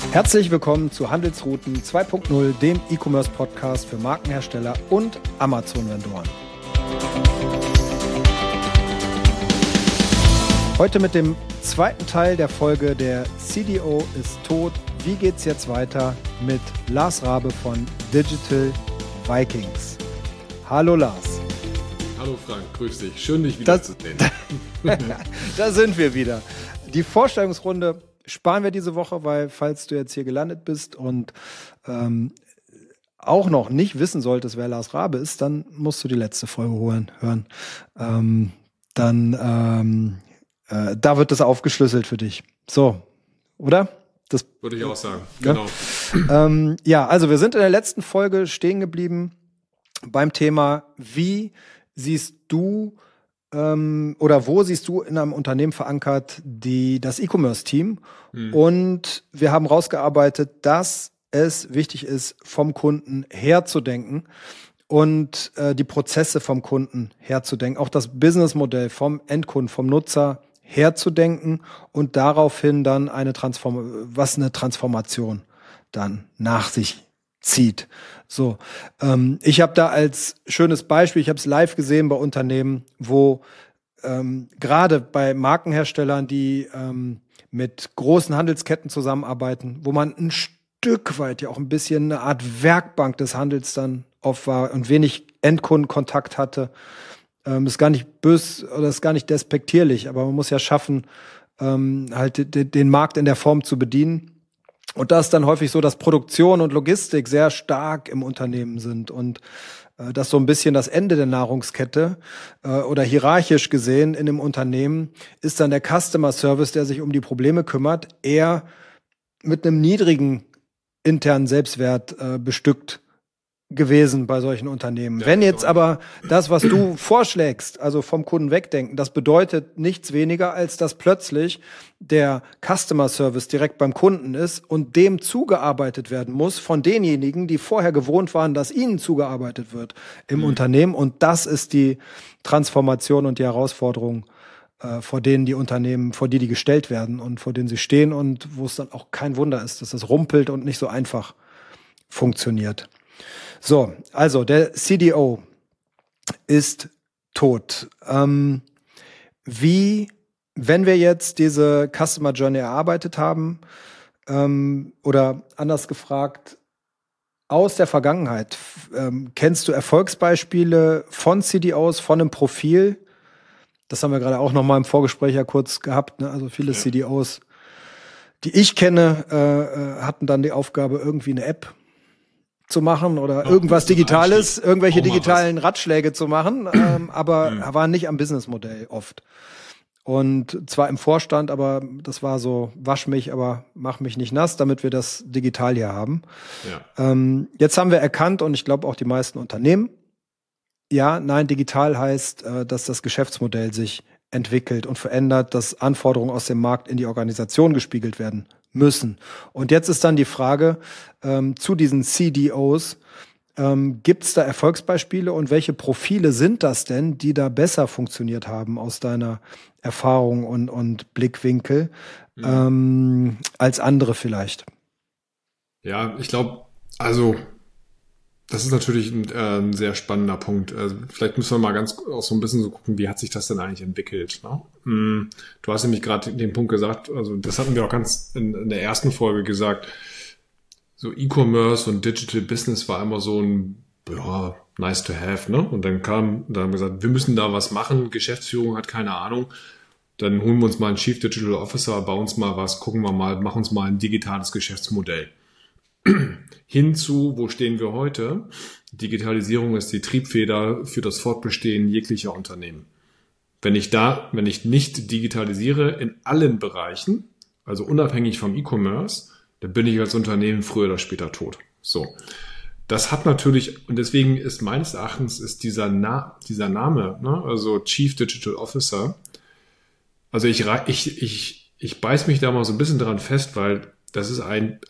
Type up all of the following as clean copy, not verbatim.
Herzlich willkommen zu Handelsrouten 2.0, dem E-Commerce-Podcast für Markenhersteller und Amazon-Vendoren. Heute mit dem zweiten Teil der Folge Der CDO ist tot. Wie geht's jetzt weiter mit Lars Rabe von Digital Vikings? Hallo Lars. Hallo Frank, grüß dich. Schön, dich wiederzusehen. Da sind wir wieder. Die Vorstellungsrunde sparen wir diese Woche, weil falls du jetzt hier gelandet bist und auch noch nicht wissen solltest, wer Lars Rabe ist, dann musst du die letzte Folge hören. Da wird das aufgeschlüsselt für dich. So, oder? Das würde ich auch sagen, ja? Genau. Also wir sind in der letzten Folge stehen geblieben beim Thema, wie siehst du oder wo siehst du in einem Unternehmen verankert das E-Commerce-Team? Und wir haben rausgearbeitet, dass es wichtig ist, vom Kunden herzudenken und die Prozesse vom Kunden herzudenken, auch das Businessmodell vom Endkunden, vom Nutzer herzudenken und daraufhin dann eine Transformation dann nach sich zieht. So, ich habe da als schönes Beispiel, ich habe es live gesehen bei Unternehmen, wo gerade bei Markenherstellern, die mit großen Handelsketten zusammenarbeiten, wo man ein Stück weit ja auch ein bisschen eine Art Werkbank des Handels dann oft war und wenig Endkundenkontakt hatte. Ist gar nicht böse oder ist gar nicht despektierlich, aber man muss ja schaffen, halt den Markt in der Form zu bedienen. Und da ist dann häufig so, dass Produktion und Logistik sehr stark im Unternehmen sind und dass so ein bisschen das Ende der Nahrungskette oder hierarchisch gesehen in einem Unternehmen ist dann der Customer Service, der sich um die Probleme kümmert, eher mit einem niedrigen internen Selbstwert bestückt gewesen bei solchen Unternehmen. Ja, wenn jetzt aber das, was du vorschlägst, also vom Kunden wegdenken, das bedeutet nichts weniger, als dass plötzlich der Customer Service direkt beim Kunden ist und dem zugearbeitet werden muss von denjenigen, die vorher gewohnt waren, dass ihnen zugearbeitet wird im Unternehmen. Und das ist die Transformation und die Herausforderung, vor denen die Unternehmen, vor die gestellt werden und vor denen sie stehen und wo es dann auch kein Wunder ist, dass das rumpelt und nicht so einfach funktioniert. So, also der CDO ist tot. Wenn wir jetzt diese Customer Journey erarbeitet haben, oder anders gefragt, aus der Vergangenheit, kennst du Erfolgsbeispiele von CDOs, von einem Profil? Das haben wir gerade auch noch mal im Vorgespräch ja kurz gehabt, ne? Also viele CDOs, die ich kenne, hatten dann die Aufgabe, irgendwie eine App zu machen oder irgendwas Digitales, irgendwelche digitalen Ratschläge zu machen, aber waren nicht am Businessmodell oft. Und zwar im Vorstand, aber das war so, wasch mich, aber mach mich nicht nass, damit wir das digital hier haben. Ja. Jetzt haben wir erkannt, und ich glaube auch die meisten Unternehmen, digital heißt, dass das Geschäftsmodell sich entwickelt und verändert, dass Anforderungen aus dem Markt in die Organisation gespiegelt werden müssen. Und jetzt ist dann die Frage zu diesen CDOs, gibt es da Erfolgsbeispiele und welche Profile sind das denn, die da besser funktioniert haben aus deiner Erfahrung und Blickwinkel als andere vielleicht? Ja, ich glaube, also das ist natürlich ein sehr spannender Punkt. Also vielleicht müssen wir mal auch so ein bisschen so gucken, wie hat sich das denn eigentlich entwickelt? Ne? Du hast nämlich gerade den Punkt gesagt, also das hatten wir auch ganz in der ersten Folge gesagt, so E-Commerce und Digital Business war immer so ein, nice to have, ne? Und dann haben wir gesagt, wir müssen da was machen, Geschäftsführung hat keine Ahnung, dann holen wir uns mal einen Chief Digital Officer, bauen uns mal was, gucken wir mal, machen uns mal ein digitales Geschäftsmodell. Hinzu, wo stehen wir heute? Digitalisierung ist die Triebfeder für das Fortbestehen jeglicher Unternehmen. Wenn ich nicht digitalisiere in allen Bereichen, also unabhängig vom E-Commerce, dann bin ich als Unternehmen früher oder später tot. So. Das hat natürlich, und deswegen ist meines Erachtens dieser Name, ne, also Chief Digital Officer, also ich beiß mich da mal so ein bisschen dran fest, weil das ist ein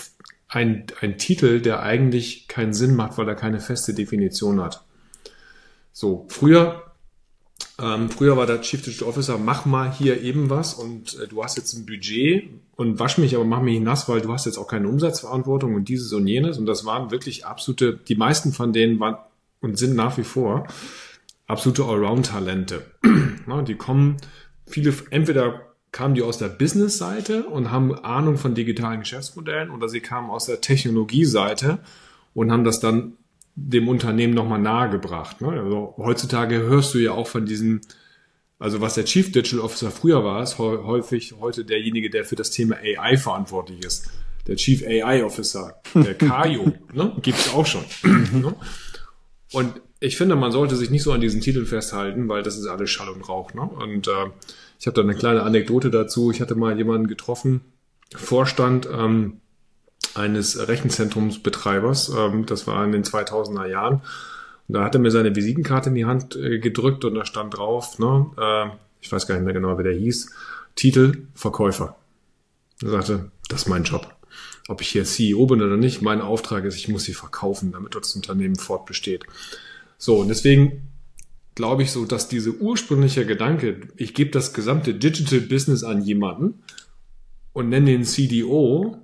Titel, der eigentlich keinen Sinn macht, weil er keine feste Definition hat. So, früher Früher war der Chief Digital Officer, mach mal hier eben was und du hast jetzt ein Budget und wasch mich, aber mach mich nicht nass, weil du hast jetzt auch keine Umsatzverantwortung und dieses und jenes. Und das waren wirklich absolute, die meisten von denen waren und sind nach wie vor absolute Allround-Talente. Die kommen, entweder kamen die aus der Business-Seite und haben Ahnung von digitalen Geschäftsmodellen oder sie kamen aus der Technologie-Seite und haben das dann dem Unternehmen nochmal nahegebracht. Also heutzutage hörst du ja auch von diesen, also was der Chief Digital Officer früher war, ist häufig heute derjenige, der für das Thema AI verantwortlich ist. Der Chief AI Officer, der Kajo, gibt es auch schon. Und ich finde, man sollte sich nicht so an diesen Titeln festhalten, weil das ist alles Schall und Rauch. Und ich habe da eine kleine Anekdote dazu. Ich hatte mal jemanden getroffen, Vorstand eines Rechenzentrumsbetreibers, das war in den 2000er Jahren. Und da hat er mir seine Visitenkarte in die Hand gedrückt und da stand drauf, ich weiß gar nicht mehr genau, wie der hieß, Titel Verkäufer. Er sagte, das ist mein Job. Ob ich hier CEO bin oder nicht, mein Auftrag ist, ich muss sie verkaufen, damit das Unternehmen fortbesteht. So, und deswegen glaube ich so, dass diese ursprüngliche Gedanke, ich gebe das gesamte Digital Business an jemanden und nenne den CDO,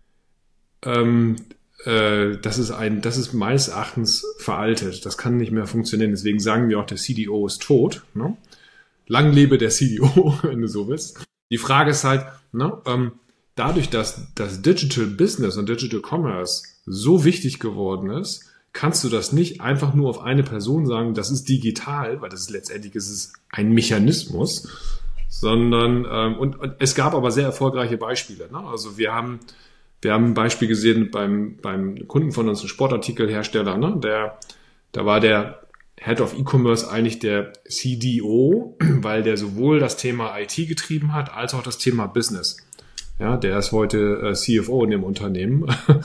das ist meines Erachtens veraltet. Das kann nicht mehr funktionieren. Deswegen sagen wir auch, der CDO ist tot. Lang lebe der CDO, wenn du so willst. Die Frage ist halt, dadurch, dass das Digital Business und Digital Commerce so wichtig geworden ist, kannst du das nicht einfach nur auf eine Person sagen, das ist digital, weil das ist letztendlich ein Mechanismus, sondern und es gab aber sehr erfolgreiche Beispiele. Also wir haben ein Beispiel gesehen beim Kunden von uns, ein Sportartikelhersteller, da war der Head of E-Commerce eigentlich der CDO, weil der sowohl das Thema IT getrieben hat, als auch das Thema Business. Ja, der ist heute CFO in dem Unternehmen,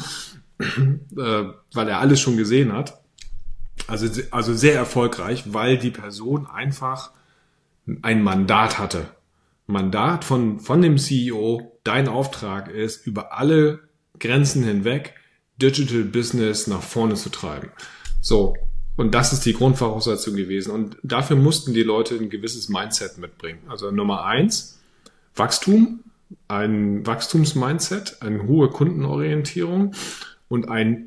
weil er alles schon gesehen hat. Also sehr erfolgreich, weil die Person einfach ein Mandat hatte. Mandat von dem CEO, dein Auftrag ist, über alle Grenzen hinweg Digital Business nach vorne zu treiben. So, und das ist die Grundvoraussetzung gewesen. Und dafür mussten die Leute ein gewisses Mindset mitbringen. Also Nummer 1, Wachstum, ein Wachstumsmindset, eine hohe Kundenorientierung und ein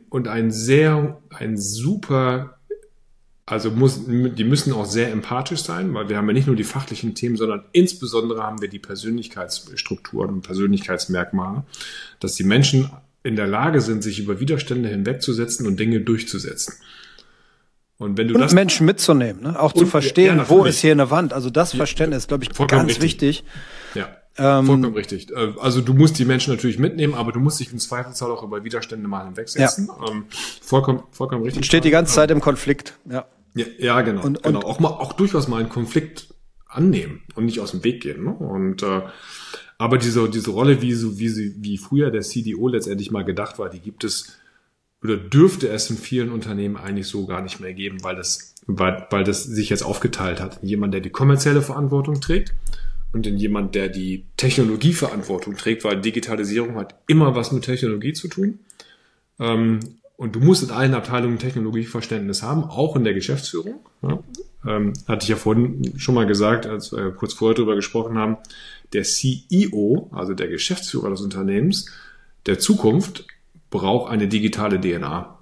super, also die müssen auch sehr empathisch sein, weil wir haben ja nicht nur die fachlichen Themen, sondern insbesondere haben wir die Persönlichkeitsstrukturen und Persönlichkeitsmerkmale, dass die Menschen in der Lage sind, sich über Widerstände hinwegzusetzen und Dinge durchzusetzen. Und wenn du das Menschen mitzunehmen, auch zu verstehen, wo ist hier eine Wand. Also das Verständnis ist, glaube ich, ganz richtig. Wichtig. Ja, vollkommen richtig. Also du musst die Menschen natürlich mitnehmen, aber du musst dich im Zweifelsfall auch über Widerstände mal hinwegsetzen. Ja. Vollkommen richtig. Und steht die ganze Zeit im Konflikt. Ja, genau. Genau. Auch durchaus mal einen Konflikt annehmen und nicht aus dem Weg gehen. Und aber diese Rolle, wie früher der CDO letztendlich mal gedacht war, die gibt es oder dürfte es in vielen Unternehmen eigentlich so gar nicht mehr geben, weil das sich jetzt aufgeteilt hat. Jemand, der die kommerzielle Verantwortung trägt und in jemand, der die Technologieverantwortung trägt, weil Digitalisierung hat immer was mit Technologie zu tun. Und du musst in allen Abteilungen Technologieverständnis haben, auch in der Geschäftsführung. Ja. Hatte ich ja vorhin schon mal gesagt, als wir kurz vorher darüber gesprochen haben, der CEO, also der Geschäftsführer des Unternehmens, der Zukunft braucht eine digitale DNA.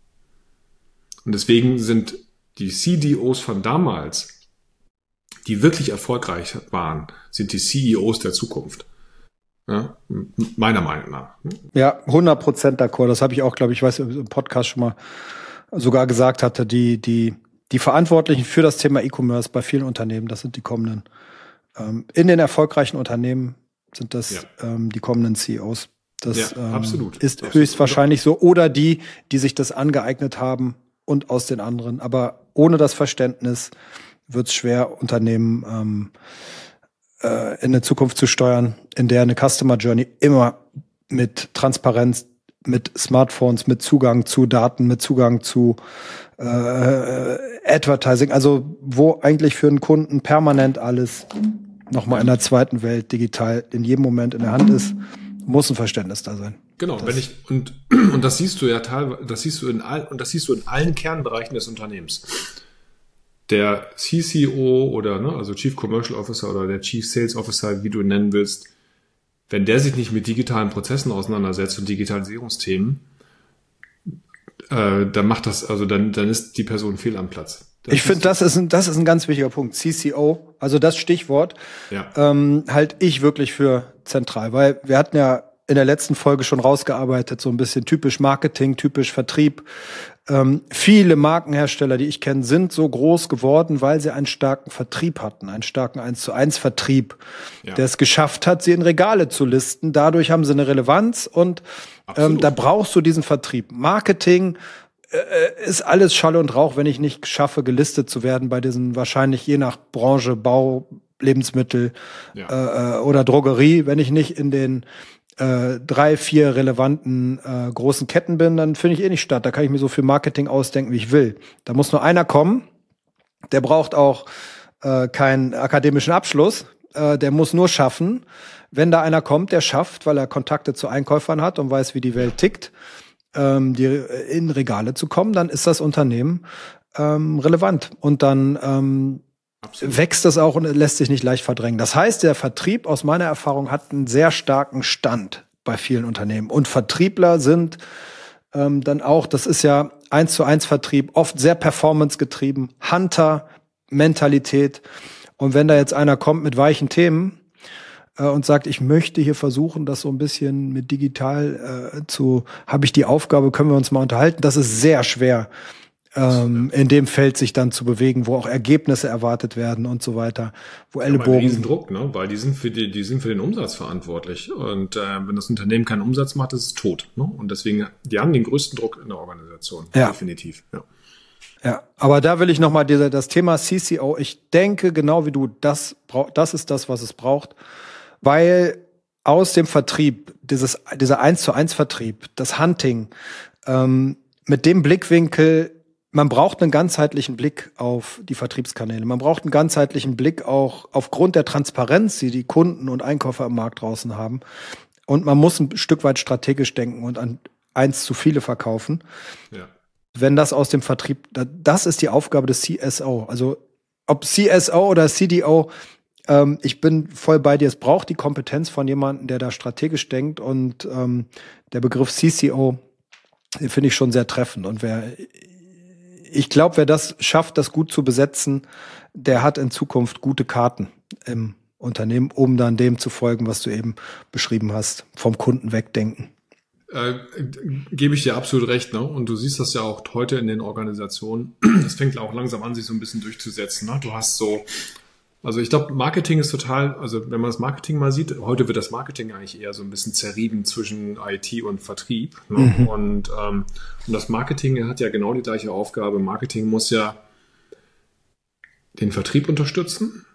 Und deswegen sind die CDOs von damals, die wirklich erfolgreich waren, sind die CEOs der Zukunft. Ja, meiner Meinung nach. Ja, 100% d'accord. Das habe ich auch, glaube ich, im Podcast schon mal sogar gesagt hatte, die Verantwortlichen für das Thema E-Commerce bei vielen Unternehmen, das sind die kommenden. In den erfolgreichen Unternehmen sind das die kommenden CEOs. Das absolut. Ist höchstwahrscheinlich so. Oder die sich das angeeignet haben und aus den anderen. Aber ohne das Verständnis wird es schwer, Unternehmen in eine Zukunft zu steuern, in der eine Customer Journey immer mit Transparenz, mit Smartphones, mit Zugang zu Daten, mit Zugang zu Advertising, also wo eigentlich für einen Kunden permanent alles nochmal in der zweiten Welt digital in jedem Moment in der Hand ist, muss ein Verständnis da sein. Genau, und das siehst du ja teilweise, das siehst du in allen Kernbereichen des Unternehmens. der CCO oder also Chief Commercial Officer oder der Chief Sales Officer, wie du ihn nennen willst, wenn der sich nicht mit digitalen Prozessen auseinandersetzt und Digitalisierungsthemen, dann macht das, dann ist die Person fehl am Platz. Ich finde, das ist ein ganz wichtiger Punkt. CCO, also das Stichwort, halte ich wirklich für zentral, weil wir hatten ja in der letzten Folge schon rausgearbeitet, so ein bisschen typisch Marketing, typisch Vertrieb. Viele Markenhersteller, die ich kenne, sind so groß geworden, weil sie einen starken Vertrieb hatten, einen starken 1:1 Vertrieb, der es geschafft hat, sie in Regale zu listen. Dadurch haben sie eine Relevanz und da brauchst du diesen Vertrieb. Marketing ist alles Schall und Rauch, wenn ich nicht schaffe, gelistet zu werden bei diesen wahrscheinlich je nach Branche, Bau, Lebensmittel oder Drogerie. Wenn ich nicht in den 3, 4 relevanten großen Ketten bin, dann finde ich nicht statt. Da kann ich mir so viel Marketing ausdenken, wie ich will. Da muss nur einer kommen, der braucht auch keinen akademischen Abschluss, der muss nur schaffen. Wenn da einer kommt, der schafft, weil er Kontakte zu Einkäufern hat und weiß, wie die Welt tickt, in Regale zu kommen, dann ist das Unternehmen relevant. Und dann wächst das auch und lässt sich nicht leicht verdrängen. Das heißt, der Vertrieb aus meiner Erfahrung hat einen sehr starken Stand bei vielen Unternehmen. Und Vertriebler sind dann auch, das ist ja 1:1 Vertrieb, oft sehr performancegetrieben, Hunter-Mentalität. Und wenn da jetzt einer kommt mit weichen Themen und sagt, ich möchte hier versuchen, das so ein bisschen mit digital habe ich die Aufgabe, können wir uns mal unterhalten, das ist sehr schwer. In dem Feld sich dann zu bewegen, wo auch Ergebnisse erwartet werden und so weiter, wo Ellenbogen. Riesen Druck, ne? Weil die sind für den Umsatz verantwortlich. Und wenn das Unternehmen keinen Umsatz macht, ist es tot. Ne? Und deswegen, die haben den größten Druck in der Organisation. Ja. Definitiv. Ja, aber da will ich nochmal das Thema CCO, ich denke genau wie du, das ist das, was es braucht, weil aus dem Vertrieb, dieser 1:1 Vertrieb, das Hunting, mit dem Blickwinkel, man braucht einen ganzheitlichen Blick auf die Vertriebskanäle. Man braucht einen ganzheitlichen Blick auch aufgrund der Transparenz, die Kunden und Einkäufer im Markt draußen haben. Und man muss ein Stück weit strategisch denken und an eins zu viele verkaufen. Ja. Wenn das aus dem Vertrieb, das ist die Aufgabe des CSO. Also ob CSO oder CDO, ich bin voll bei dir. Es braucht die Kompetenz von jemandem, der da strategisch denkt. Und der Begriff CCO, den finde ich schon sehr treffend. Und ich glaube, wer das schafft, das gut zu besetzen, der hat in Zukunft gute Karten im Unternehmen, um dann dem zu folgen, was du eben beschrieben hast, vom Kunden wegdenken. Gebe ich dir absolut recht, ne? Und du siehst das ja auch heute in den Organisationen. Das fängt auch langsam an, sich so ein bisschen durchzusetzen. Ne? Du hast also ich glaube, Marketing ist total, also wenn man das Marketing mal sieht, heute wird das Marketing eigentlich eher so ein bisschen zerrieben zwischen IT und Vertrieb. Ne? Mhm. Und das Marketing hat ja genau die gleiche Aufgabe. Marketing muss ja den Vertrieb unterstützen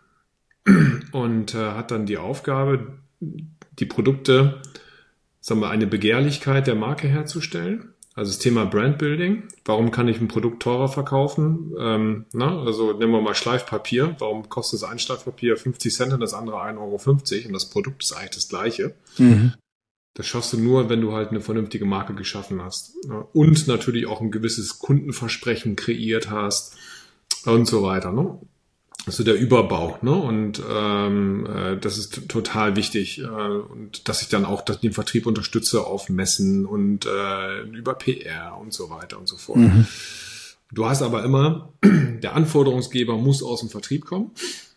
und hat dann die Aufgabe, die Produkte, sagen wir, eine Begehrlichkeit der Marke herzustellen. Also das Thema Brandbuilding. Warum kann ich ein Produkt teurer verkaufen? Also nehmen wir mal Schleifpapier. Warum kostet das ein Schleifpapier 50 Cent und das andere 1,50 € und das Produkt ist eigentlich das gleiche? Mhm. Das schaffst du nur, wenn du halt eine vernünftige Marke geschaffen hast. Ne? Und natürlich auch ein gewisses Kundenversprechen kreiert hast und so weiter. Ne? Also der Überbau, ne? Und das ist total wichtig. Und dass ich dann auch den Vertrieb unterstütze auf Messen und über PR und so weiter und so fort. Mhm. Du hast aber immer, der Anforderungsgeber muss aus dem Vertrieb kommen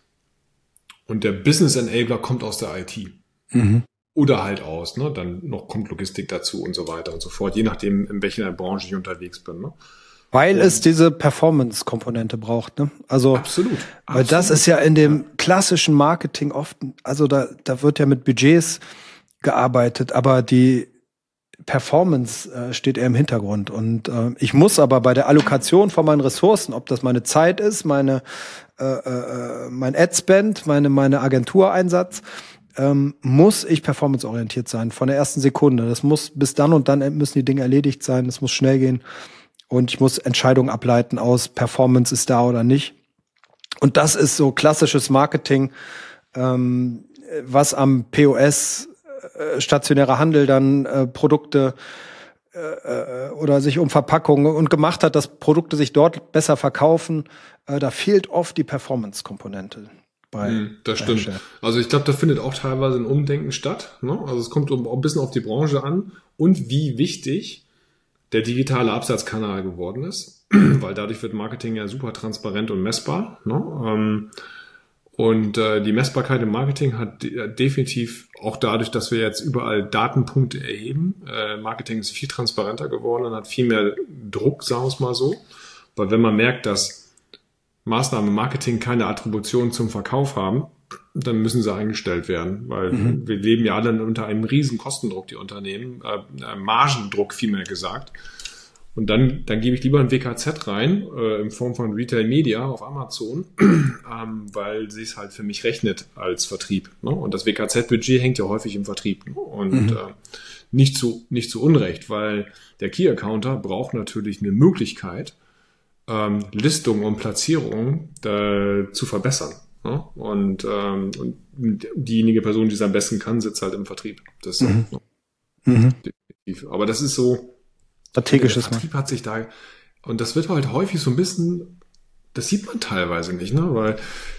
und der Business Enabler kommt aus der IT. Mhm. Oder halt aus, ne? Dann noch kommt Logistik dazu und so weiter und so fort, je nachdem, in welcher Branche ich unterwegs bin, ne? Weil es diese Performance-Komponente braucht, ne? Also, absolut. Weil das ist ja in dem klassischen Marketing oft, also da wird ja mit Budgets gearbeitet, aber die Performance steht eher im Hintergrund. Und ich muss aber bei der Allokation von meinen Ressourcen, ob das meine Zeit ist, mein Ad-Spend, meine Agentureinsatz, muss ich performanceorientiert sein, von der ersten Sekunde. Das muss bis dann und dann müssen die Dinge erledigt sein, es muss schnell gehen. Und ich muss Entscheidungen ableiten aus Performance ist da oder nicht. Und das ist so klassisches Marketing, was am POS, stationärer Handel dann Produkte oder sich um Verpackungen und gemacht hat, dass Produkte sich dort besser verkaufen, da fehlt oft die Performance-Komponente. Das stimmt. Also ich glaube, da findet auch teilweise ein Umdenken statt. Ne? Also es kommt auch ein bisschen auf die Branche an und wie wichtig der digitale Absatzkanal geworden ist, weil dadurch wird Marketing ja super transparent und messbar. Ne? Und die Messbarkeit im Marketing hat definitiv auch dadurch, dass wir jetzt überall Datenpunkte erheben. Marketing ist viel transparenter geworden und hat viel mehr Druck, sagen wir es mal so. Weil wenn man merkt, dass Maßnahmen im Marketing keine Attribution zum Verkauf haben, dann müssen sie eingestellt werden, weil wir leben ja alle unter einem riesen Kostendruck, die Unternehmen, Margendruck vielmehr gesagt. Und dann gebe ich lieber ein WKZ rein, in Form von Retail Media auf Amazon, weil sie es halt für mich rechnet als Vertrieb. Ne? Und das WKZ-Budget hängt ja häufig im Vertrieb. Ne? Und nicht zu Unrecht, weil der Key-Accounter braucht natürlich eine Möglichkeit, Listung und Platzierung zu verbessern. Ne? Und diejenige Person, die es am besten kann, sitzt halt im Vertrieb. Das ist definitiv. Aber das ist so, strategisches der Vertrieb hat sich da, und das wird halt häufig so ein bisschen, das sieht man teilweise nicht, ne? Weil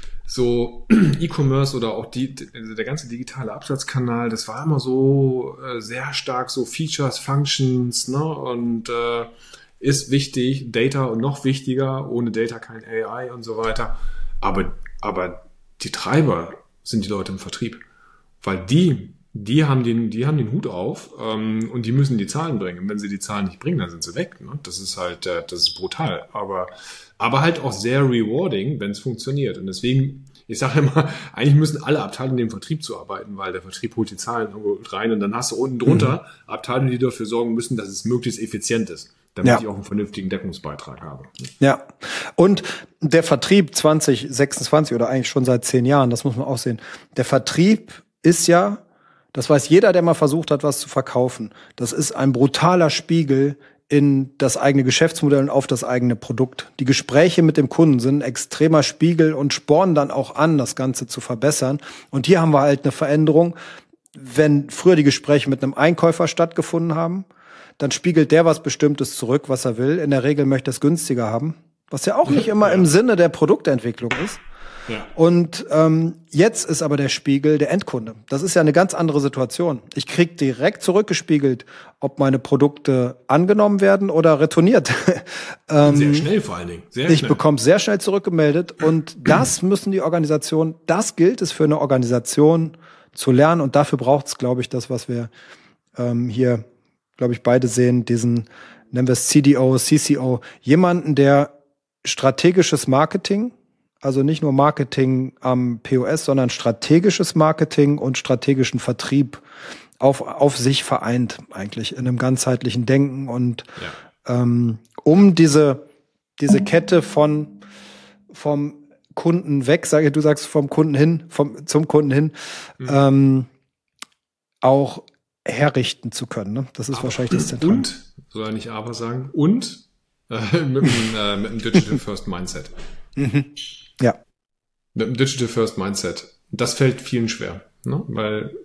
so E-Commerce oder auch der ganze digitale Absatzkanal, das war immer so sehr stark so Features, Functions, ne? Und ist wichtig, Data und noch wichtiger, ohne Data kein AI und so weiter. Aber die Treiber sind die Leute im Vertrieb, weil die haben den Hut auf und die müssen die Zahlen bringen. Und wenn sie die Zahlen nicht bringen, dann sind sie weg. Ne? Das ist halt, das ist brutal. Aber halt auch sehr rewarding, wenn es funktioniert. Und deswegen, ich sage immer, eigentlich müssen alle Abteilungen im Vertrieb zu arbeiten, weil der Vertrieb holt die Zahlen rein und dann hast du unten drunter Abteilungen, die dafür sorgen müssen, dass es möglichst effizient ist, damit ich auch einen vernünftigen Deckungsbeitrag habe. Ja, und der Vertrieb 2026 oder eigentlich schon seit 10 Jahren, das muss man auch sehen, der Vertrieb ist ja, das weiß jeder, der mal versucht hat, was zu verkaufen, das ist ein brutaler Spiegel in das eigene Geschäftsmodell und auf das eigene Produkt. Die Gespräche mit dem Kunden sind ein extremer Spiegel und spornen dann auch an, das Ganze zu verbessern. Und hier haben wir halt eine Veränderung. Wenn früher die Gespräche mit einem Einkäufer stattgefunden haben, dann spiegelt der was Bestimmtes zurück, was er will. In der Regel möchte er es günstiger haben, was ja auch nicht immer im Sinne der Produktentwicklung ist. Ja. Und jetzt ist aber der Spiegel der Endkunde. Das ist ja eine ganz andere Situation. Ich krieg direkt zurückgespiegelt, ob meine Produkte angenommen werden oder retourniert. Sehr schnell vor allen Dingen. Ich bekomme sehr schnell zurückgemeldet. Und das müssen die Organisationen, das gilt es für eine Organisation zu lernen. Und dafür braucht es, glaube ich, das, was wir hier, glaube ich, beide sehen, diesen, nennen wir es CDO, CCO, jemanden, der strategisches Marketing, also nicht nur Marketing am POS, sondern strategisches Marketing und strategischen Vertrieb auf sich vereint, eigentlich in einem ganzheitlichen Denken und um diese Kette vom Kunden weg, du sagst vom Kunden hin, zum Kunden hin, auch herrichten zu können. Ne? Das ist wahrscheinlich das Zentrale. Und, soll er nicht aber sagen, und mit einem Digital First Mindset. Ja. Mit dem Digital First Mindset. Das fällt vielen schwer, ne? Weil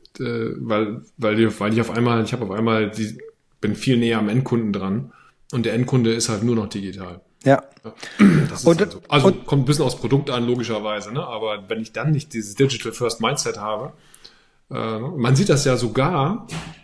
ich auf einmal bin viel näher am Endkunden dran und der Endkunde ist halt nur noch digital. Ja. Das ist halt so. Also kommt ein bisschen aufs Produkt an, logischerweise, ne? Aber wenn ich dann nicht dieses Digital First Mindset habe, man sieht das ja sogar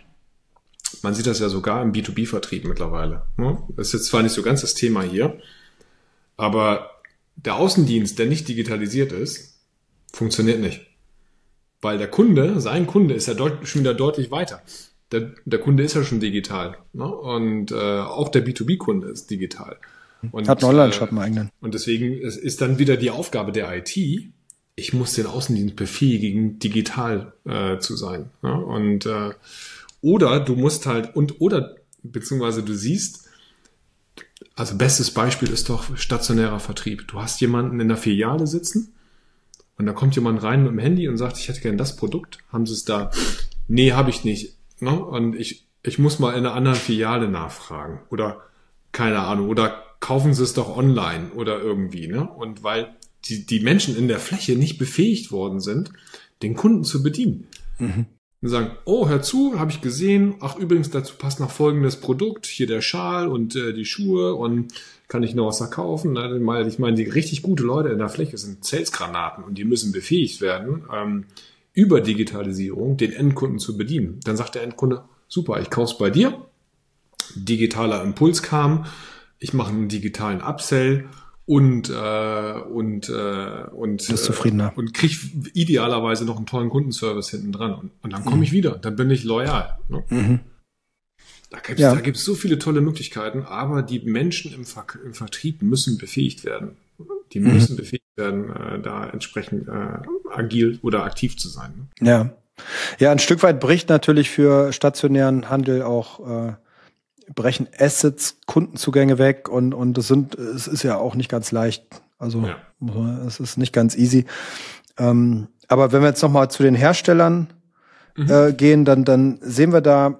im B2B-Vertrieb mittlerweile. Ne? Das ist jetzt zwar nicht so ganz das Thema hier, aber der Außendienst, der nicht digitalisiert ist, funktioniert nicht. Weil sein Kunde ist ja schon wieder deutlich weiter. Der Kunde ist ja schon digital. Ne? Und auch der B2B-Kunde ist digital. Und, hat einen Online-Shop im eigenen. Und deswegen ist dann wieder die Aufgabe der IT, ich muss den Außendienst befähigen, digital zu sein. Ja? Und oder du musst halt, beziehungsweise du siehst, also bestes Beispiel ist doch stationärer Vertrieb. Du hast jemanden in der Filiale sitzen und da kommt jemand rein mit dem Handy und sagt, ich hätte gern das Produkt. Haben Sie es da? Nee, habe ich nicht. Ne? Und ich muss mal in einer anderen Filiale nachfragen. Oder keine Ahnung. Oder kaufen Sie es doch online oder irgendwie. Ne? Und weil die Menschen in der Fläche nicht befähigt worden sind, den Kunden zu bedienen. Und sagen, oh, hör zu, habe ich gesehen. Ach, übrigens, dazu passt noch folgendes Produkt. Hier der Schal und die Schuhe und kann ich noch was verkaufen? Ich meine, die richtig gute Leute in der Fläche sind Salesgranaten und die müssen befähigt werden, über Digitalisierung den Endkunden zu bedienen. Dann sagt der Endkunde, super, ich kauf's bei dir. Digitaler Impuls kam, ich mache einen digitalen Upsell und ist zufriedener. Und krieg idealerweise noch einen tollen Kundenservice hinten dran und dann komme ich wieder, dann bin ich loyal. Ne? Mhm. Da gibt's so viele tolle Möglichkeiten, aber die Menschen im Vertrieb müssen befähigt werden. Die müssen befähigt werden, da entsprechend agil oder aktiv zu sein. Ne? Ja. Ja, ein Stück weit bricht natürlich für stationären Handel auch brechen Assets, Kundenzugänge weg und es ist ja auch nicht ganz leicht. Also es ist nicht ganz easy. Aber wenn wir jetzt nochmal zu den Herstellern gehen, dann sehen wir da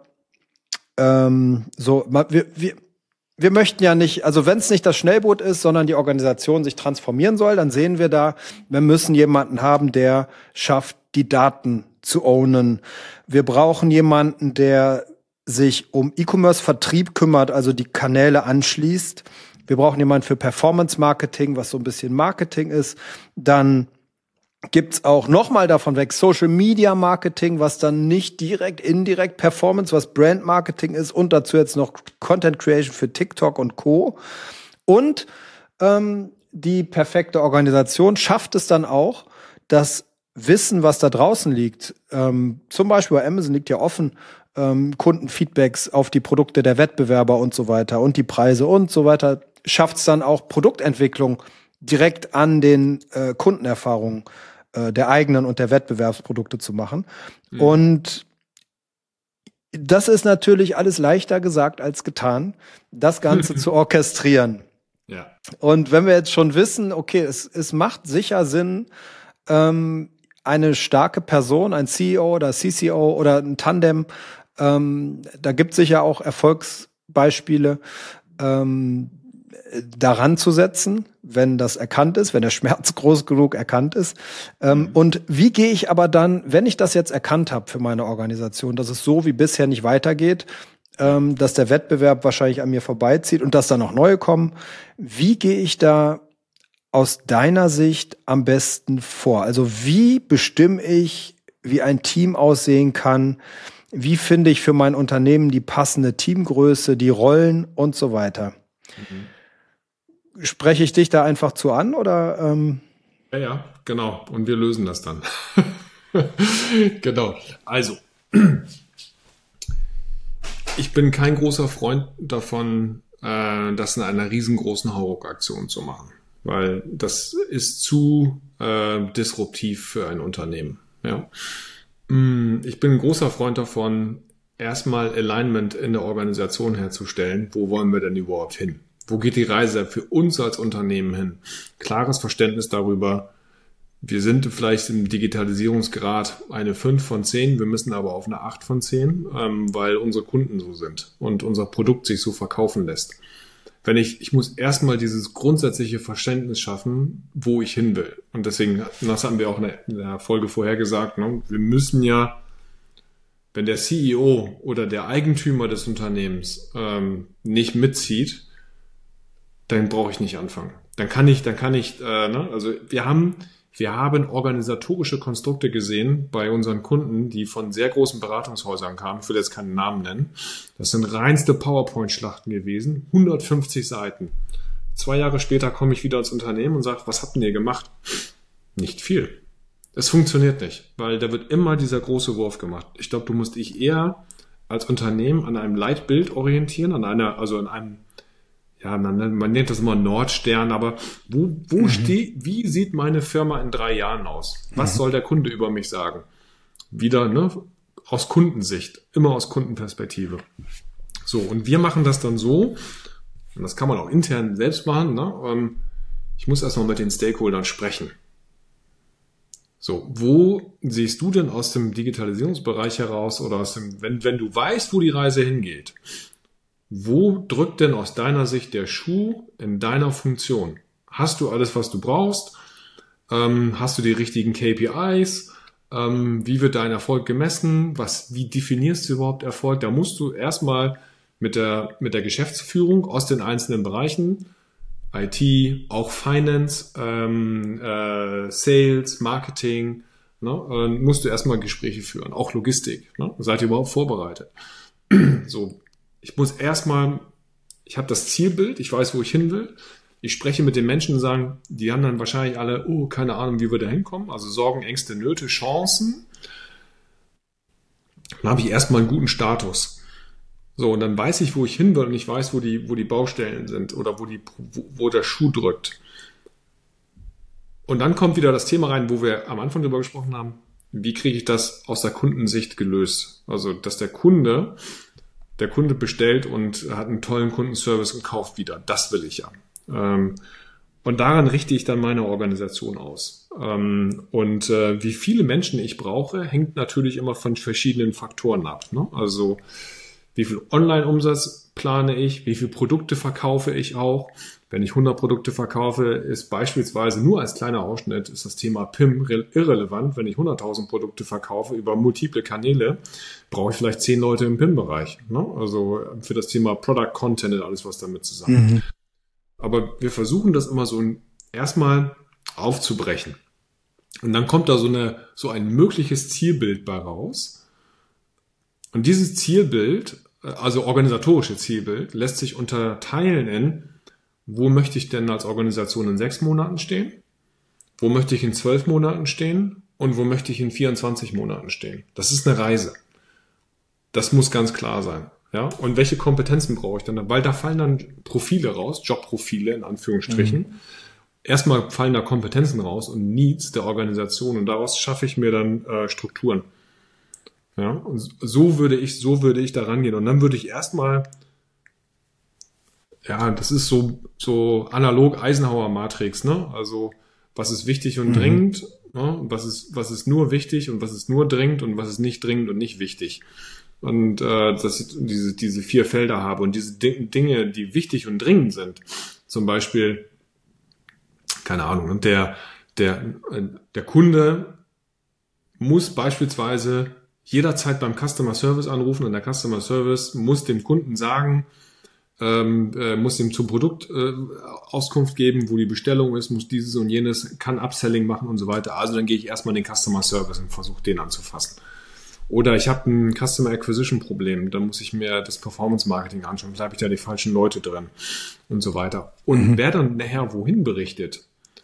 wir möchten ja nicht, also wenn es nicht das Schnellboot ist, sondern die Organisation sich transformieren soll, dann sehen wir da, wir müssen jemanden haben, der schafft, die Daten zu ownen. Wir brauchen jemanden, der sich um E-Commerce-Vertrieb kümmert, also die Kanäle anschließt. Wir brauchen jemanden für Performance-Marketing, was so ein bisschen Marketing ist. Dann gibt's auch nochmal davon weg Social-Media-Marketing, was dann nicht direkt, indirekt Performance, was Brand-Marketing ist und dazu jetzt noch Content-Creation für TikTok und Co. Und die perfekte Organisation schafft es dann auch, das Wissen, was da draußen liegt, zum Beispiel bei Amazon liegt ja offen, Kundenfeedbacks auf die Produkte der Wettbewerber und so weiter und die Preise und so weiter, schafft es dann auch Produktentwicklung direkt an den Kundenerfahrungen der eigenen und der Wettbewerbsprodukte zu machen. Mhm. Und das ist natürlich alles leichter gesagt als getan, das Ganze zu orchestrieren. Ja. Und wenn wir jetzt schon wissen, okay, es macht sicher Sinn, eine starke Person, ein CEO oder CCO oder ein Tandem, da gibt es sicher auch Erfolgsbeispiele, daran zu setzen, wenn das erkannt ist, wenn der Schmerz groß genug erkannt ist. Und wie gehe ich aber dann, wenn ich das jetzt erkannt habe für meine Organisation, dass es so wie bisher nicht weitergeht, dass der Wettbewerb wahrscheinlich an mir vorbeizieht und dass da noch neue kommen, wie gehe ich da aus deiner Sicht am besten vor? Also wie bestimme ich, wie ein Team aussehen kann? Wie finde ich für mein Unternehmen die passende Teamgröße, die Rollen und so weiter? Spreche ich dich da einfach zu an oder? Ja, genau. Und wir lösen das dann. Genau. Also, ich bin kein großer Freund davon, das in einer riesengroßen Hauruck-Aktion zu machen, weil das ist zu disruptiv für ein Unternehmen. Ja. Ich bin ein großer Freund davon, erstmal Alignment in der Organisation herzustellen. Wo wollen wir denn überhaupt hin? Wo geht die Reise für uns als Unternehmen hin? Klares Verständnis darüber. Wir sind vielleicht im Digitalisierungsgrad eine 5 von 10, wir müssen aber auf eine 8 von 10, weil unsere Kunden so sind und unser Produkt sich so verkaufen lässt. Ich muss erstmal dieses grundsätzliche Verständnis schaffen, wo ich hin will. Und deswegen, das haben wir auch in der Folge vorher gesagt, ne? Wir müssen ja, wenn der CEO oder der Eigentümer des Unternehmens nicht mitzieht, dann brauche ich nicht anfangen. Dann kann ich, also wir haben organisatorische Konstrukte gesehen bei unseren Kunden, die von sehr großen Beratungshäusern kamen. Ich will jetzt keinen Namen nennen. Das sind reinste PowerPoint-Schlachten gewesen. 150 Seiten. 2 Jahre später komme ich wieder ins Unternehmen und sage, was habt ihr gemacht? Nicht viel. Es funktioniert nicht, weil da wird immer dieser große Wurf gemacht. Ich glaube, du musst dich eher als Unternehmen an einem Leitbild orientieren, an einem ja, man nennt das immer Nordstern, aber wie sieht meine Firma in 3 Jahren aus? Was soll der Kunde über mich sagen? Wieder, ne, aus Kundensicht, immer aus Kundenperspektive. So, und wir machen das dann so, und das kann man auch intern selbst machen, ne? Ich muss erstmal mit den Stakeholdern sprechen. So, wo siehst du denn aus dem Digitalisierungsbereich heraus oder wenn du weißt, wo die Reise hingeht, wo drückt denn aus deiner Sicht der Schuh in deiner Funktion? Hast du alles, was du brauchst? Hast du die richtigen KPIs? Wie wird dein Erfolg gemessen? Wie definierst du überhaupt Erfolg? Da musst du erstmal mit der Geschäftsführung aus den einzelnen Bereichen, IT, auch Finance, Sales, Marketing, ne, musst du erstmal Gespräche führen, auch Logistik. Ne? Seid ihr überhaupt vorbereitet? So, ich habe das Zielbild, ich weiß, wo ich hin will. Ich spreche mit den Menschen und sagen, die haben dann wahrscheinlich alle, oh, keine Ahnung, wie wir da hinkommen. Also Sorgen, Ängste, Nöte, Chancen. Dann habe ich erstmal einen guten Status. So, und dann weiß ich, wo ich hin will und ich weiß, wo die Baustellen sind oder wo der Schuh drückt. Und dann kommt wieder das Thema rein, wo wir am Anfang drüber gesprochen haben, wie kriege ich das aus der Kundensicht gelöst? Also, dass der Kunde bestellt und hat einen tollen Kundenservice und kauft wieder. Das will ich ja. Und daran richte ich dann meine Organisation aus. Wie viele Menschen ich brauche, hängt natürlich immer von verschiedenen Faktoren ab. Ne? Also wie viel Online-Umsatz plane ich, wie viele Produkte verkaufe ich auch. Wenn ich 100 Produkte verkaufe, ist beispielsweise nur als kleiner Ausschnitt ist das Thema PIM irrelevant. Wenn ich 100.000 Produkte verkaufe über multiple Kanäle, brauche ich vielleicht 10 Leute im PIM-Bereich. Ne? Also für das Thema Product Content und alles, was damit zusammenhängt. Aber wir versuchen das immer so erstmal aufzubrechen. Und dann kommt da so ein mögliches Zielbild bei raus. Und dieses Zielbild, also organisatorische Zielbild, lässt sich unterteilen in, wo möchte ich denn als Organisation in 6 Monaten stehen? Wo möchte ich in 12 Monaten stehen? Und wo möchte ich in 24 Monaten stehen? Das ist eine Reise. Das muss ganz klar sein. Ja, und welche Kompetenzen brauche ich dann? Weil da fallen dann Profile raus, Jobprofile in Anführungsstrichen. Erstmal fallen da Kompetenzen raus und Needs der Organisation und daraus schaffe ich mir dann Strukturen. Ja, und so würde ich da rangehen. Und dann würde ich erstmal, ja, das ist so analog Eisenhower-Matrix, ne? Also was ist wichtig und dringend, ne? Was ist nur wichtig und was ist nur dringend und was ist nicht dringend und nicht wichtig. Und dass ich diese 4 Felder habe und diese Dinge, die wichtig und dringend sind. Zum Beispiel, keine Ahnung, und der Kunde muss beispielsweise jederzeit beim Customer Service anrufen und der Customer Service muss dem Kunden sagen, muss ihm zum Produkt Auskunft geben, wo die Bestellung ist, muss dieses und jenes, kann Upselling machen und so weiter. Also dann gehe ich erstmal in den Customer Service und versuche den anzufassen. Oder ich habe ein Customer Acquisition Problem, dann muss ich mir das Performance Marketing anschauen, vielleicht habe ich da die falschen Leute drin und so weiter. Und wer dann nachher wohin berichtet,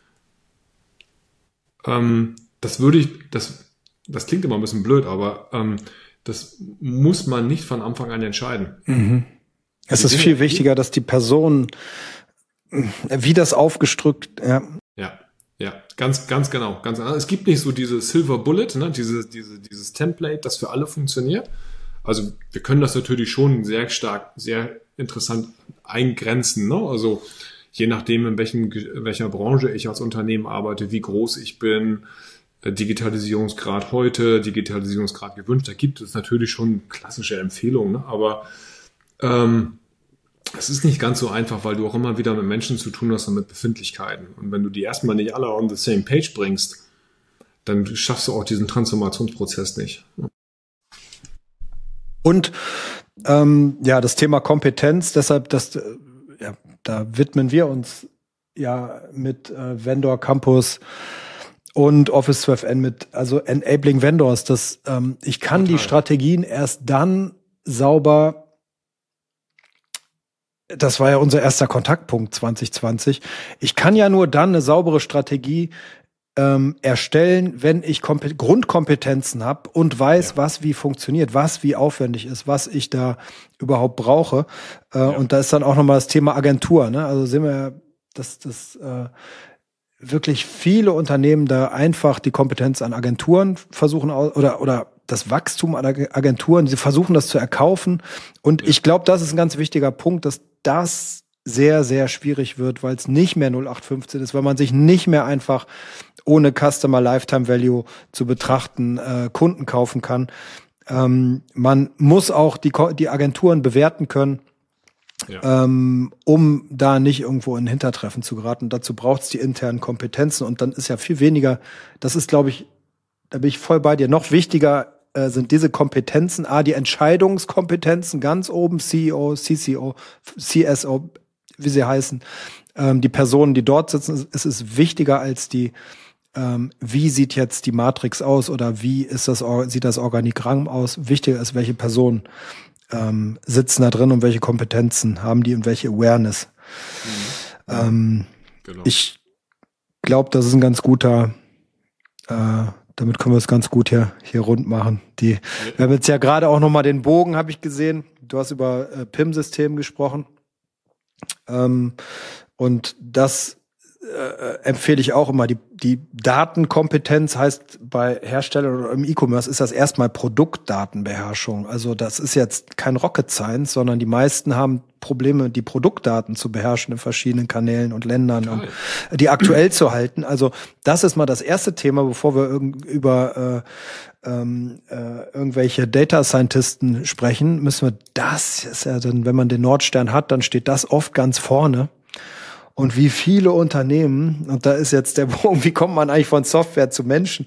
das klingt immer ein bisschen blöd, aber das muss man nicht von Anfang an entscheiden. Es ist viel wichtiger, dass die Person, wie das aufgestrickt, Ja, ganz genau. Es gibt nicht so diese Silver Bullet, ne, dieses Template, das für alle funktioniert. Also wir können das natürlich schon sehr stark, sehr interessant eingrenzen. Ne? Also je nachdem, in welcher Branche ich als Unternehmen arbeite, wie groß ich bin, Digitalisierungsgrad heute, Digitalisierungsgrad gewünscht, da gibt es natürlich schon klassische Empfehlungen. Ne? Aber es ist nicht ganz so einfach, weil du auch immer wieder mit Menschen zu tun hast und mit Befindlichkeiten. Und wenn du die erstmal nicht alle on the same page bringst, dann schaffst du auch diesen Transformationsprozess nicht. Und das Thema Kompetenz, deshalb, da widmen wir uns ja mit Vendor Campus und Office 12N mit, also Enabling Vendors. Ich kann die Strategien erst dann sauber. Das war ja unser erster Kontaktpunkt 2020. Ich kann ja nur dann eine saubere Strategie erstellen, wenn ich Grundkompetenzen habe und weiß, was wie funktioniert, was wie aufwendig ist, was ich da überhaupt brauche. Und da ist dann auch nochmal das Thema Agentur. Ne? Also sehen wir ja, dass wirklich viele Unternehmen da einfach die Kompetenz an Agenturen versuchen oder das Wachstum an Agenturen, sie versuchen das zu erkaufen. Und ich glaube, das ist ein ganz wichtiger Punkt, dass das sehr, sehr schwierig wird, weil es nicht mehr 0815 ist, weil man sich nicht mehr einfach ohne Customer Lifetime Value zu betrachten Kunden kaufen kann. Man muss auch die Agenturen bewerten können, um da nicht irgendwo in ein Hintertreffen zu geraten. Dazu braucht es die internen Kompetenzen und dann ist ja viel weniger, das ist, glaube ich, Da bin ich voll bei dir. Noch wichtiger sind diese Kompetenzen, die Entscheidungskompetenzen ganz oben, CEO, CCO, CSO, wie sie heißen, die Personen, die dort sitzen. Es ist wichtiger als die, wie sieht jetzt die Matrix aus oder wie sieht das Organigramm aus. Wichtiger ist, welche Personen sitzen da drin und welche Kompetenzen haben die und welche Awareness. Genau. Ich glaube, das ist ein ganz guter, damit können wir es ganz gut hier rund machen. Wir haben jetzt ja gerade auch nochmal den Bogen, habe ich gesehen. Du hast über PIM-System gesprochen. Und das empfehle ich auch immer. Die Datenkompetenz heißt bei Herstellern oder im E-Commerce ist das erstmal Produktdatenbeherrschung. Also das ist jetzt kein Rocket Science, sondern die meisten haben Probleme, die Produktdaten zu beherrschen in verschiedenen Kanälen und Ländern und die aktuell zu halten. Also das ist mal das erste Thema, bevor wir über irgendwelche Data Scientisten sprechen, müssen wir, das ist ja dann, wenn man den Nordstern hat, dann steht das oft ganz vorne. Und wie viele Unternehmen, und da ist jetzt der Bogen, wie kommt man eigentlich von Software zu Menschen,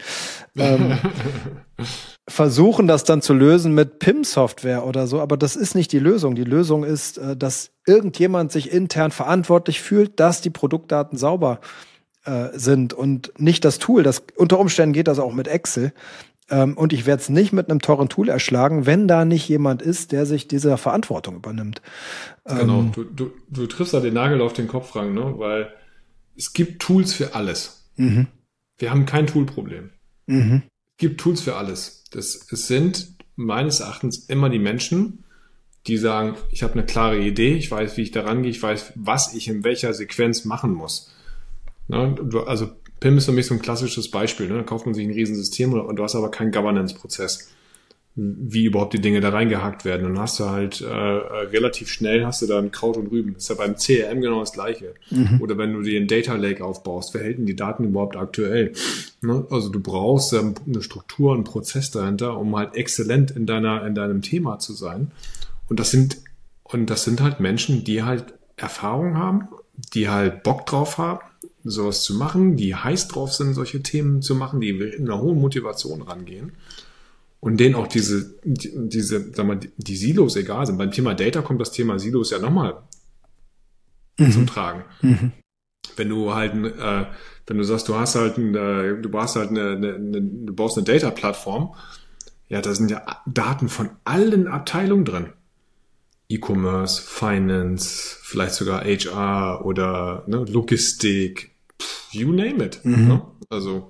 versuchen das dann zu lösen mit PIM-Software oder so, aber das ist nicht die Lösung. Die Lösung ist, dass irgendjemand sich intern verantwortlich fühlt, dass die Produktdaten sauber sind und nicht das Tool. Unter Umständen geht das auch mit Excel. Und ich werde es nicht mit einem teuren Tool erschlagen, wenn da nicht jemand ist, der sich dieser Verantwortung übernimmt. Genau, du triffst da den Nagel auf den Kopf, Frank, ne? Weil es gibt Tools für alles. Mhm. Wir haben kein Toolproblem. Mhm. Es gibt Tools für alles. Es sind meines Erachtens immer die Menschen, die sagen, ich habe eine klare Idee, ich weiß, wie ich da rangehe, ich weiß, was ich in welcher Sequenz machen muss. Ne? Also PIM ist für mich so ein klassisches Beispiel. Ne? Da kauft man sich ein Riesensystem und du hast aber keinen Governance-Prozess, wie überhaupt die Dinge da reingehackt werden. Und dann hast du halt relativ schnell hast du dann Kraut und Rüben. Das ist ja beim CRM genau das Gleiche. Mhm. Oder wenn du dir einen Data Lake aufbaust, wer hält denn die Daten überhaupt aktuell? Ne? Also du brauchst eine Struktur, einen Prozess dahinter, um halt exzellent in deinem Thema zu sein. Und das sind halt Menschen, die halt Erfahrung haben, die halt Bock drauf haben, sowas zu machen, die heiß drauf sind, solche Themen zu machen, die in einer hohen Motivation rangehen und denen auch diese, sag mal, die Silos egal sind. Beim Thema Data kommt das Thema Silos ja nochmal zum Tragen. Mhm. Wenn du halt, wenn du sagst, du baust eine Data-Plattform, ja, da sind ja Daten von allen Abteilungen drin. E-Commerce, Finance, vielleicht sogar HR oder Logistik, you name it. Mhm. Ne? Also,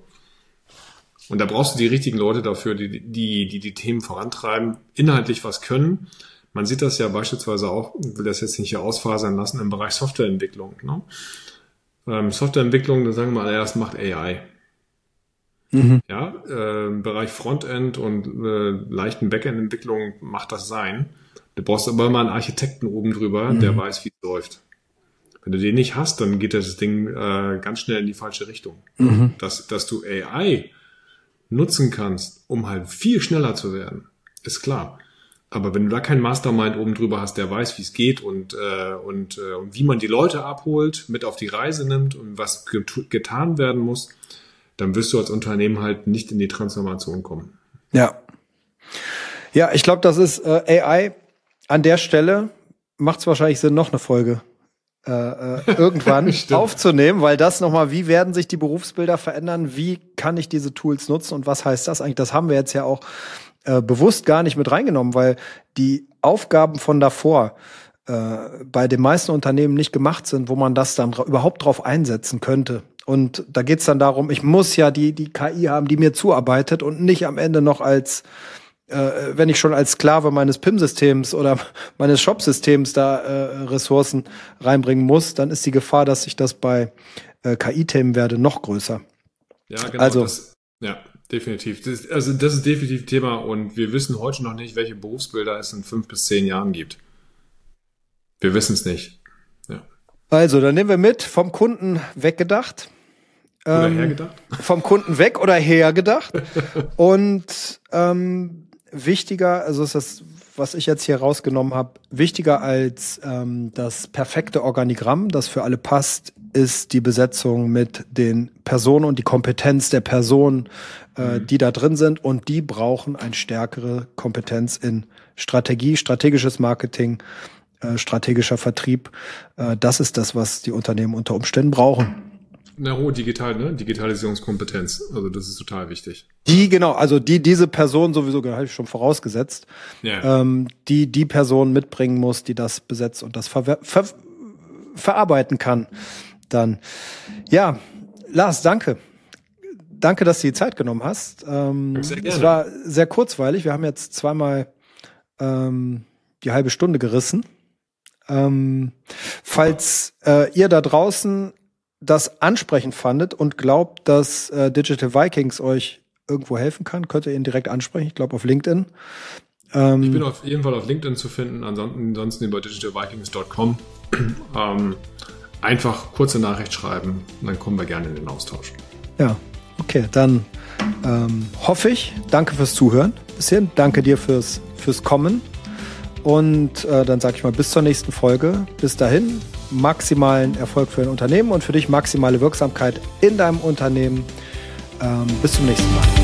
und da brauchst du die richtigen Leute dafür, die Themen vorantreiben, inhaltlich was können. Man sieht das ja beispielsweise auch, ich will das jetzt nicht hier ausfasern lassen, im Bereich Softwareentwicklung. Ne? Softwareentwicklung, da sagen wir mal, das macht AI. Mhm. Ja, im Bereich Frontend und leichten Backend-Entwicklung macht das sein. Du brauchst aber mal einen Architekten oben drüber, der weiß, wie es läuft. Wenn du den nicht hast, dann geht das Ding ganz schnell in die falsche Richtung. Mhm. Dass du AI nutzen kannst, um halt viel schneller zu werden, ist klar. Aber wenn du da keinen Mastermind oben drüber hast, der weiß, wie es geht und wie man die Leute abholt, mit auf die Reise nimmt und was getan werden muss, dann wirst du als Unternehmen halt nicht in die Transformation kommen. Ja. Ja, ich glaube, das ist AI. An der Stelle macht es wahrscheinlich Sinn, noch eine Folge irgendwann aufzunehmen, weil das nochmal, wie werden sich die Berufsbilder verändern, wie kann ich diese Tools nutzen und was heißt das eigentlich? Das haben wir jetzt ja auch bewusst gar nicht mit reingenommen, weil die Aufgaben von davor bei den meisten Unternehmen nicht gemacht sind, wo man das dann überhaupt drauf einsetzen könnte. Und da geht's dann darum, ich muss ja die KI haben, die mir zuarbeitet und nicht am Ende noch wenn ich schon als Sklave meines PIM-Systems oder meines Shop-Systems da Ressourcen reinbringen muss, dann ist die Gefahr, dass ich das bei KI-Themen werde, noch größer. Ja, genau. Also, definitiv. Das ist definitiv Thema und wir wissen heute noch nicht, welche Berufsbilder es in 5 bis 10 Jahren gibt. Wir wissen es nicht. Ja. Also, dann nehmen wir mit, vom Kunden weggedacht. Oder hergedacht. Vom Kunden weg oder hergedacht. Und wichtiger, also ist das, was ich jetzt hier rausgenommen habe, wichtiger als das perfekte Organigramm, das für alle passt, ist die Besetzung mit den Personen und die Kompetenz der Personen, die da drin sind. Und die brauchen eine stärkere Kompetenz in Strategie, strategisches Marketing, strategischer Vertrieb. Das ist das, was die Unternehmen unter Umständen brauchen. Eine hohe Digitalisierungskompetenz. Also das ist total wichtig. Diese Person sowieso, habe ich schon vorausgesetzt, die Person mitbringen muss, die das besetzt und das verarbeiten kann. Dann, ja, Lars, danke. Danke, dass du die Zeit genommen hast. Sehr gerne. Es war sehr kurzweilig. Wir haben jetzt zweimal die halbe Stunde gerissen. Falls ihr da draußen das ansprechend fandet und glaubt, dass Digital Vikings euch irgendwo helfen kann, könnt ihr ihn direkt ansprechen. Ich glaube auf LinkedIn. Ich bin auf jeden Fall auf LinkedIn zu finden, ansonsten über digitalvikings.com. Einfach kurze Nachricht schreiben und dann kommen wir gerne in den Austausch. Ja, okay, dann hoffe ich, danke fürs Zuhören bisher, danke dir fürs Kommen und dann sage ich mal bis zur nächsten Folge. Bis dahin, maximalen Erfolg für dein Unternehmen und für dich maximale Wirksamkeit in deinem Unternehmen. Bis zum nächsten Mal.